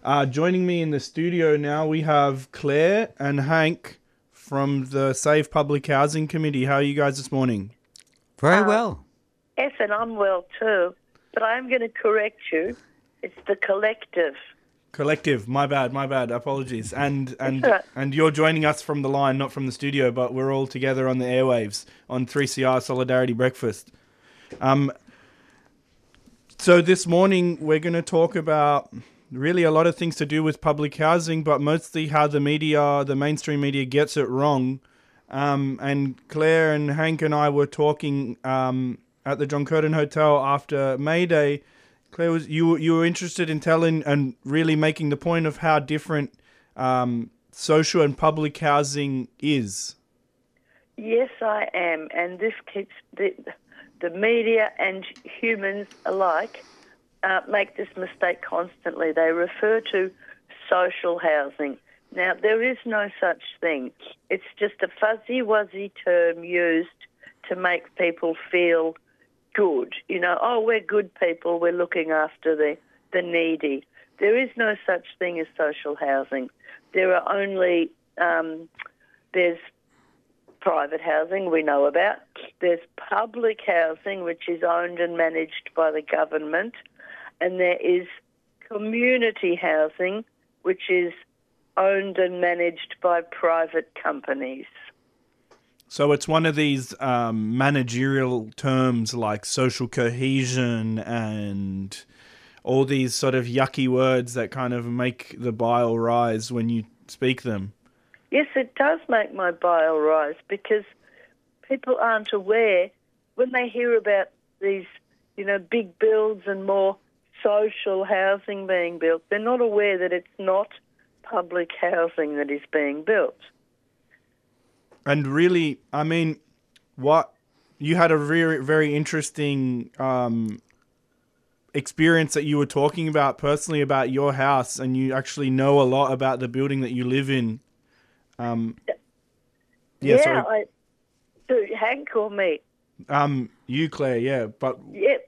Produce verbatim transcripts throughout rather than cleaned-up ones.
Uh, joining me in the studio now, we have Claire and Hank from the Save Public Housing Committee. How are you guys this morning? Very Uh, well. Yes, and I'm well too, but I'm going to correct you. It's the collective. Collective, my bad, my bad. Apologies. And and That's all right. and you're joining us from the line, not from the studio, but we're all together on the airwaves on three C R Solidarity Breakfast. Um. So this morning we're going to talk about really a lot of things to do with public housing, but mostly how the media, the mainstream media, gets it wrong. Um, and Claire and Hank and I were talking um, at the John Curtin Hotel after May Day. Claire, was you you were interested in telling and really making the point of how different um, social and public housing is. Yes, I am, and this keeps the the media and humans alike uh, make this mistake constantly. They refer to social housing. Now, there is no such thing. It's just a fuzzy-wuzzy term used to make people feel good. You know, oh, we're good people, we're looking after the, the needy. There is no such thing as social housing. There are only, um, there's private housing we know about. There's public housing, which is owned and managed by the government. And there is community housing, which is owned and managed by private companies. So it's one of these um, managerial terms like social cohesion and all these sort of yucky words that kind of make the bile rise when you speak them. Yes, it does make my bile rise because people aren't aware when they hear about these, you know, big builds and more social housing being built. They're not aware that it's not public housing that is being built. And really, I mean, what you had a very, very interesting um, experience that you were talking about personally about your house, and you actually know a lot about the building that you live in. Um, yeah, yeah sorry. I do. Hank or me? Um, you, Claire, yeah, but Yeah.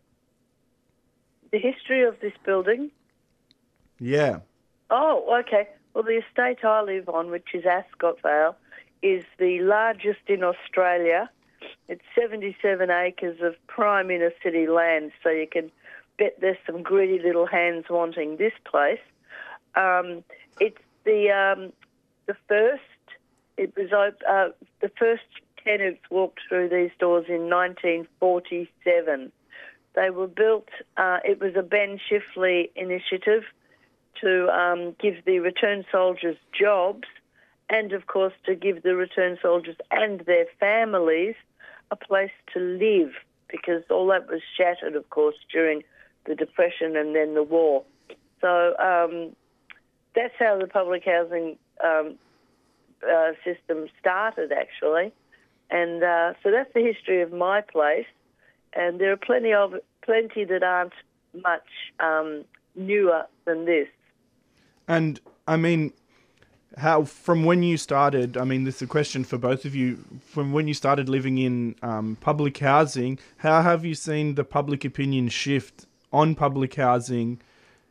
The history of this building? yeah. Oh, okay. Well, the estate I live on, which is Ascot Vale, is the largest in Australia. It's seventy-seven acres of prime inner city land, so you can bet there's some greedy little hands wanting this place. Um, it's the um, the first. It was uh, the first tenants walked through these doors in nineteen forty-seven. They were built. Uh, it was a Ben Shifley initiative to um, give the returned soldiers jobs, and of course to give the returned soldiers and their families a place to live, because all that was shattered, of course, during the Depression and then the war. So um, that's how the public housing um, uh, system started, actually. And uh, so that's the history of my place. And there are plenty of plenty that aren't much um, newer than this. And I mean, how from when you started, I mean, this is a question for both of you, from when you started living in um, public housing, how have you seen the public opinion shift on public housing?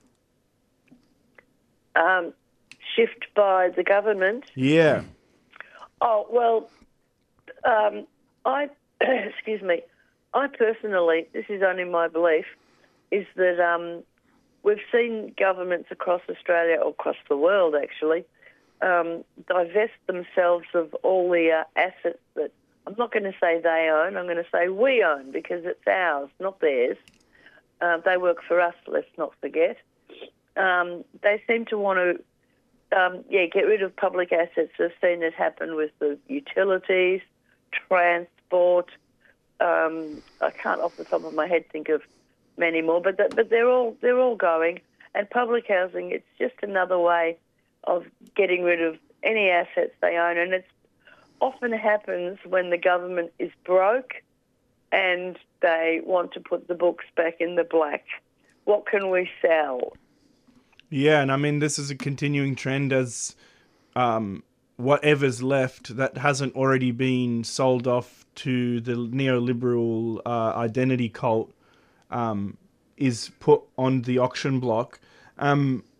Um, shift by the government. Yeah. Oh, well, um, I, excuse me, I personally, this is only my belief, is that um, we've seen governments across Australia, or across the world actually, um, divest themselves of all the uh, assets that, I'm not going to say they own, I'm going to say we own, because it's ours, not theirs. Uh, they work for us, let's not forget. Um, they seem to want to, um, yeah, get rid of public assets. We've seen it happen with the utilities, transport. Um, I can't off the top of my head think of many more, but th- but they're all they're all going. And public housing, it's just another way of getting rid of any assets they own, and it often happens when the government is broke and they want to put the books back in the black. What can we sell? Yeah, and I mean, this is a continuing trend as um, whatever's left that hasn't already been sold off to the neoliberal uh, identity cult um, is put on the auction block. Um,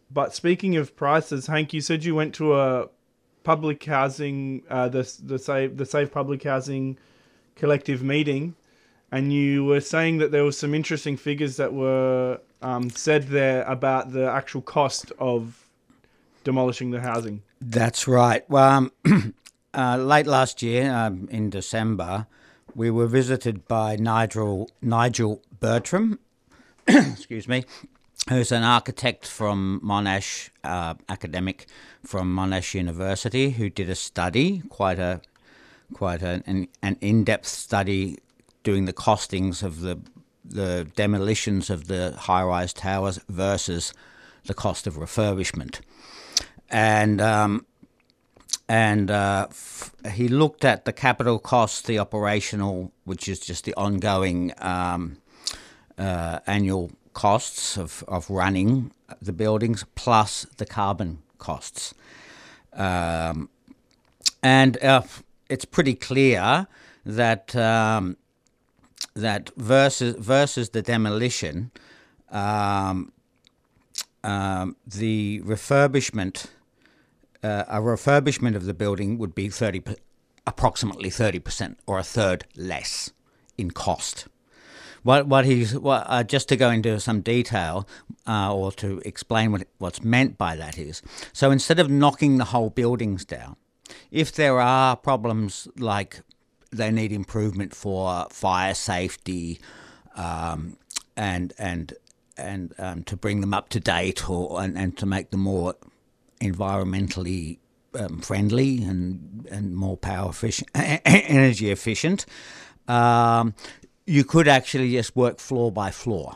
but speaking of prices, Hank, you said you went to a public housing, uh, the the Save the Save Public Housing collective meeting, and you were saying that there were some interesting figures that were um, said there about the actual cost of demolishing the housing. That's right. Well, um, uh, late last year, um, in December, we were visited by Nigel Nigel Bertram, excuse me, who's an architect from Monash, uh, academic from Monash University, who did a study, quite a quite a, an, an in-depth study, doing the costings of the the demolitions of the high-rise towers versus the cost of refurbishment, and um, and uh, f- he looked at the capital costs, the operational, which is just the ongoing um, uh, annual costs of, of running the buildings, plus the carbon costs. Um, and uh, it's pretty clear that um, that versus versus the demolition, um, um, the refurbishment, uh, a refurbishment of the building would be thirty, approximately thirty percent, or a third less in cost. What what he's what, uh, just to go into some detail, uh, or to explain what what's meant by that is, so instead of knocking the whole buildings down, if there are problems like they need improvement for fire safety, um, and and and um, to bring them up to date, or and, and to make them more environmentally um, friendly and and more power efficient, energy efficient. Um, You could actually just work floor by floor.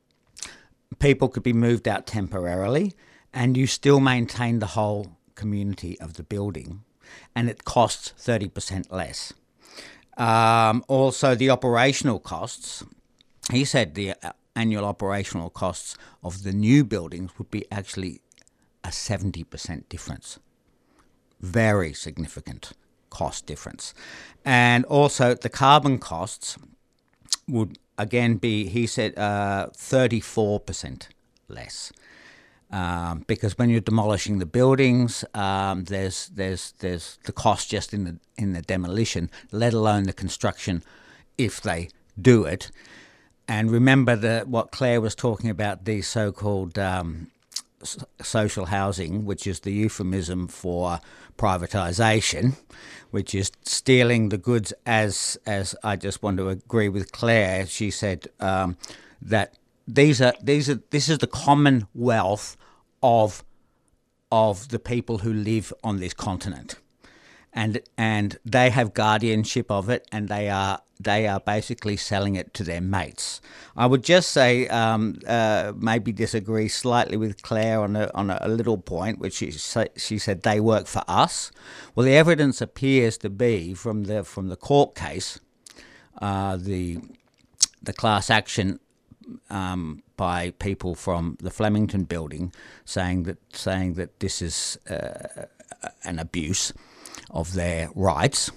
People could be moved out temporarily, and you still maintain the whole community of the building, and it costs thirty percent less. Um, also, the operational costs, he said the annual operational costs of the new buildings would be actually a seventy percent difference. Very significant cost difference. And also the carbon costs would again be, he said, uh, thirty-four percent less, um, because when you're demolishing the buildings, um, there's there's there's the cost just in the in the demolition, let alone the construction, if they do it. And remember the what Claire was talking about, the so-called um, s- social housing, which is the euphemism for privatisation, which is stealing the goods. As as I just want to agree with Claire, she said um, that these are these are this is the commonwealth of of the people who live on this continent, and and they have guardianship of it, and they are they are basically selling it to their mates. I would just say um, uh, maybe disagree slightly with Claire on a on a little point, which she she said they work for us. Well, the evidence appears to be from the from the court case, uh, the the class action um, by people from the Flemington building, saying that saying that this is uh, an abuse of their rights.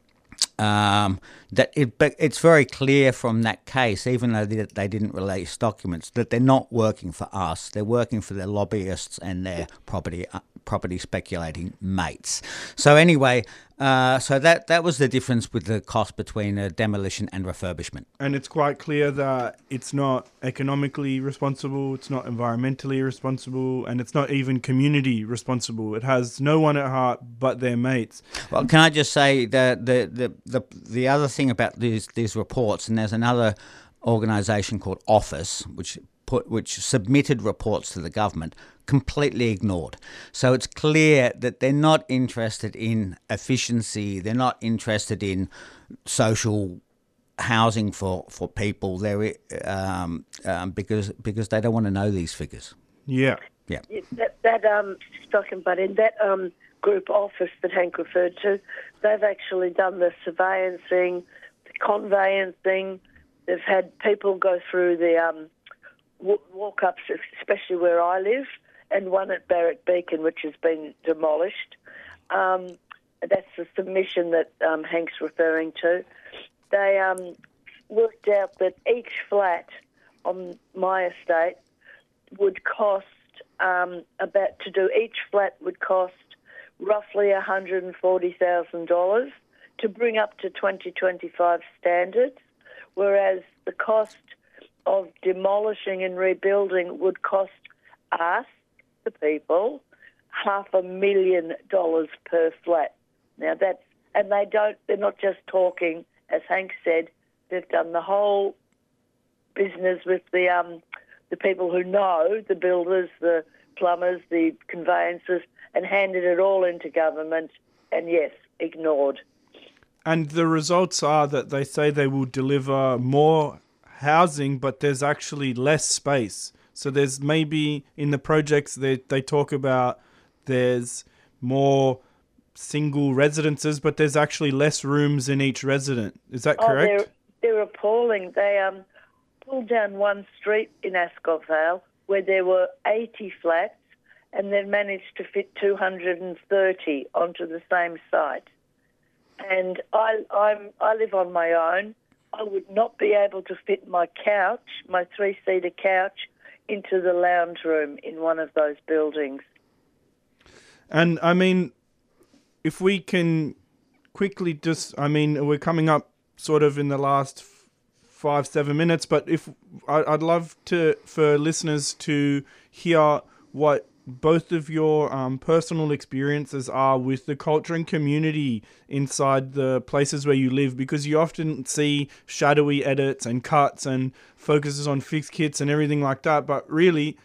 Um, that it, but it's very clear from that case, even though they, they didn't release documents, that they're not working for us. They're working for their lobbyists and their property uh, property speculating mates. So anyway, uh, so that that was the difference with the cost between a demolition and refurbishment. And it's quite clear that it's not economically responsible, it's not environmentally responsible, and it's not even community responsible. It has no one at heart but their mates. Well, can I just say that the the the, the other thing about these these reports, and there's another organisation called Office, which put which submitted reports to the government, completely ignored. So it's clear that they're not interested in efficiency. They're not interested in social housing for, for people. They're um, um, because because they don't want to know these figures. Yeah. Yeah. Yeah, that that um, talking about in that um group Office that Hank referred to, they've actually done the surveyancing, the conveyancing. They've had people go through the um. walk-ups, especially where I live, and one at Barrack Beacon, which has been demolished. Um, that's the submission that um, Hank's referring to. They um, worked out that each flat on my estate would cost um, about to do each flat would cost roughly one hundred forty thousand dollars to bring up to twenty twenty-five standards, whereas the cost of demolishing and rebuilding would cost us, the people, half a million dollars per flat. Now that's, and they don't, they're not just talking, as Hank said, they've done the whole business with the um, the people who know, the builders, the plumbers, the conveyancers, and handed it all into government and, yes, ignored. And the results are that they say they will deliver more housing, but there's actually less space. So there's maybe in the projects they, they talk about there's more single residences, but there's actually less rooms in each resident. Is that correct? Oh, they're, they're appalling. They um, pulled down one street in Ascot Vale where there were eighty flats and then managed to fit two hundred thirty onto the same site. And I, I'm, I live on my own. I would not be able to fit my couch, my three-seater couch, into the lounge room in one of those buildings. And, I mean, if we can quickly just, I mean, we're coming up sort of in the last f- five, seven minutes, but if I, I'd love to for listeners to hear what both of your um, personal experiences are with the culture and community inside the places where you live, because you often see shadowy edits and cuts and focuses on fixed kits and everything like that. But really,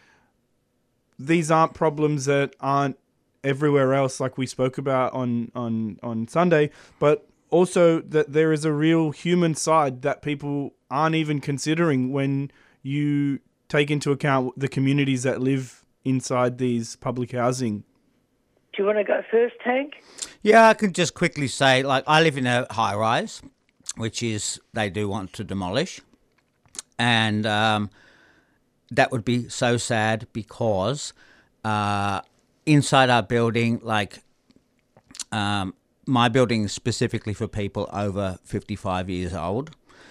these aren't problems that aren't everywhere else, like we spoke about on, on, on Sunday, but also that there is a real human side that people aren't even considering when you take into account the communities that live inside these public housing. Do you want to go first, Hank? Yeah, I can just quickly say, like, I live in a high-rise, which is they do want to demolish. And um, that would be so sad because uh, inside our building, like, um, my building is specifically for people over fifty-five years old.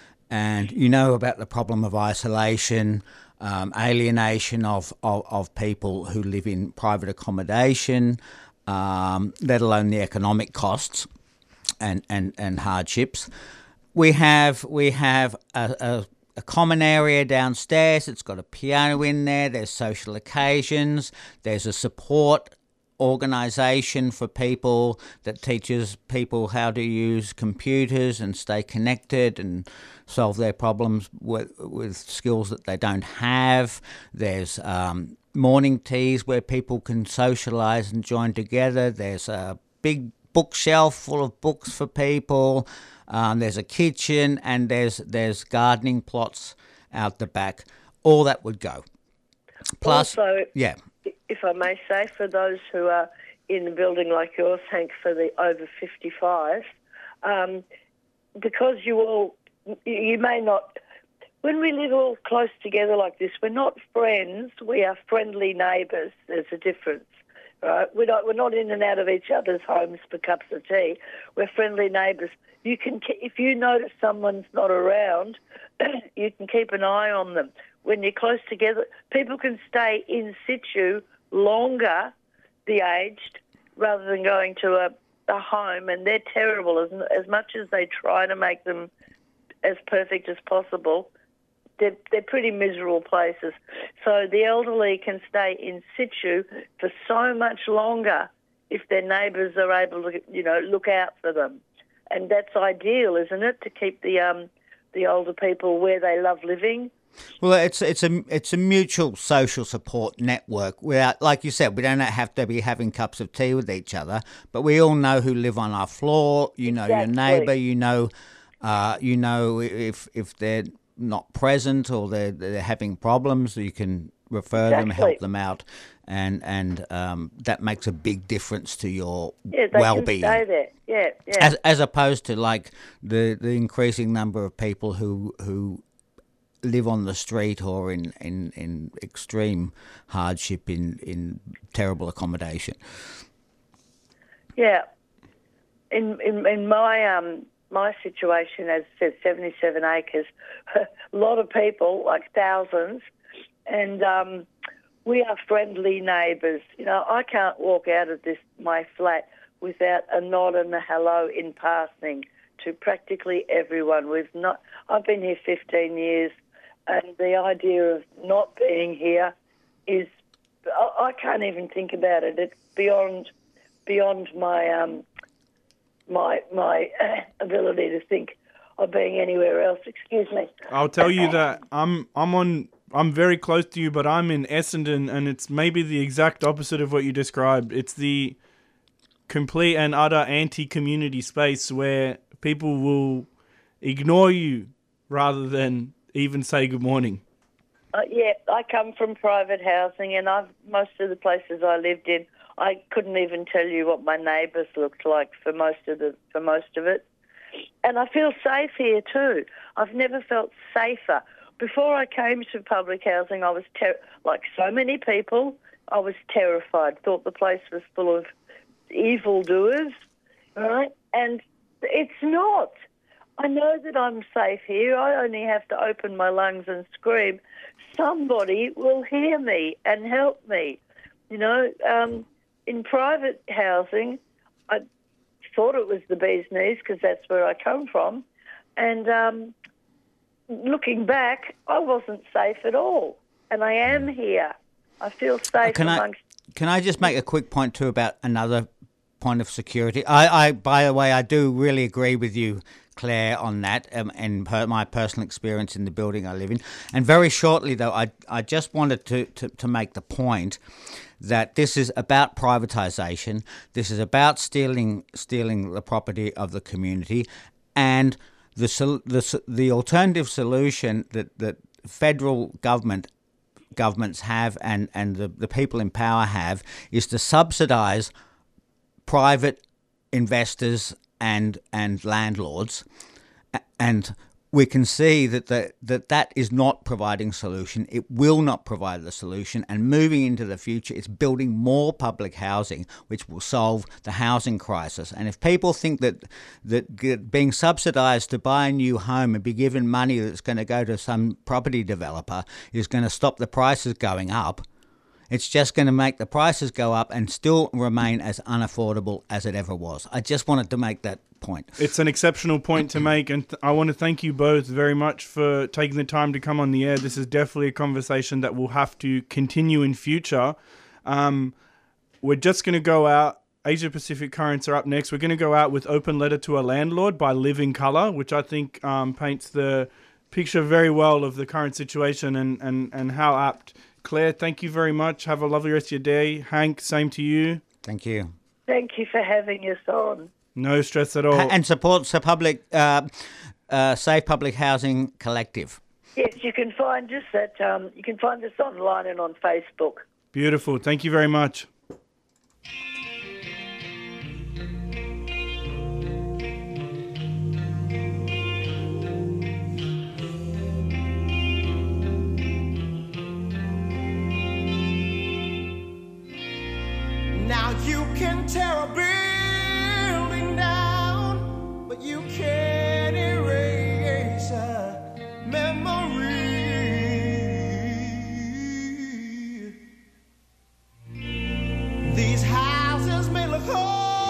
And you know about the problem of isolation, um, alienation of, of, of people who live in private accommodation, um, let alone the economic costs and, and, and hardships. We have we have a, a, a common area downstairs. It's got a piano in there. There's social occasions. There's a support organisation for people that teaches people how to use computers and stay connected and solve their problems with, with skills that they don't have. There's um, morning teas where people can socialise and join together. There's a big bookshelf full of books for people. Um, there's a kitchen and there's there's gardening plots out the back. All that would go. Plus, also, yeah. if I may say, for those who are in a building like yours, Hank, for the over fifty-five, um, because you all, you may not, when we live all close together like this, we're not friends, we are friendly neighbours. There's a difference, right? We're not, we're not in and out of each other's homes for cups of tea. We're friendly neighbours. You can, if you notice someone's not around, you can keep an eye on them. When you're close together, people can stay in situ longer, the aged, rather than going to a, a home, and they're terrible. As, as much as they try to make them as perfect as possible, they're, they're pretty miserable places. So the elderly can stay in situ for so much longer if their neighbours are able to, you know, look out for them. And that's ideal, isn't it, to keep the um, the older people where they love living. Well, it's it's a it's a mutual social support network. Without, like you said, we don't have to be having cups of tea with each other, but we all know who live on our floor. You know Exactly. your neighbour. You know, uh, you know if if they're not present or they're they're having problems, you can refer them, Exactly. help them out, and and um, that makes a big difference to your Yeah, they well-being. can stay there. Yeah, yeah. As as opposed to like the the increasing number of people who who live on the street or in, in, in extreme hardship in, in terrible accommodation. Yeah. In in, in my um my situation, as I said, seventy-seven acres, a lot of people, like thousands, and um, we are friendly neighbours. You know, I can't walk out of this my flat without a nod and a hello in passing to practically everyone. We've not. I've been here fifteen years, and the idea of not being here is, I, I can't even think about it. It's beyond beyond my um my my uh, ability to think of being anywhere else. Excuse me. I'll tell you that I'm I'm on I'm very close to you, but I'm in Essendon, and it's maybe the exact opposite of what you described. It's the complete and utter anti-community space where people will ignore you rather than even say good morning. Uh, yeah, I come from private housing, and I've most of the places I lived in, I couldn't even tell you what my neighbours looked like for most of the for most of it. And I feel safe here too. I've never felt safer. Before I came to public housing, I was ter- like so many people. I was terrified. Thought the place was full of evildoers, right? And it's not. I know that I'm safe here. I only have to open my lungs and scream. Somebody will hear me and help me. You know, um, in private housing, I thought it was the bee's knees because that's where I come from. And um, looking back, I wasn't safe at all. And I am here. I feel safe can amongst... I, can I just make a quick point too about another point of security? I, I by the way, I do really agree with you, Claire, on that, um, and per, my personal experience in the building I live in. And very shortly, though, I I just wanted to, to, to make the point that this is about privatisation. This is about stealing stealing the property of the community, and the the the alternative solution that that federal government governments have and and the, the people in power have is to subsidise private investors and and landlords, and we can see that the, that that is not providing solution. It will not provide the solution, and moving into the future, it's building more public housing, which will solve the housing crisis. And if people think that that being subsidised to buy a new home and be given money that's going to go to some property developer is going to stop the prices going up, it's just going to make the prices go up and still remain as unaffordable as it ever was. I just wanted to make that point. It's an exceptional point to make, and th- I want to thank you both very much for taking the time to come on the air. This is definitely a conversation that will have to continue in future. Um, we're just going to go out. Asia Pacific Currents are up next. We're going to go out with Open Letter to a Landlord by Living Colour, which I think um, paints the picture very well of the current situation and, and, and how apt. Claire, thank you very much. Have a lovely rest of your day. Hank, same to you. Thank you. Thank you for having us on. No stress at all. And support the public, uh, uh, Safe Public Housing Collective. Yes, you can find us at um, you can find us online and on Facebook. Beautiful. Thank you very much. Now you can tear a building down, but you can't erase a memory. These houses may look old,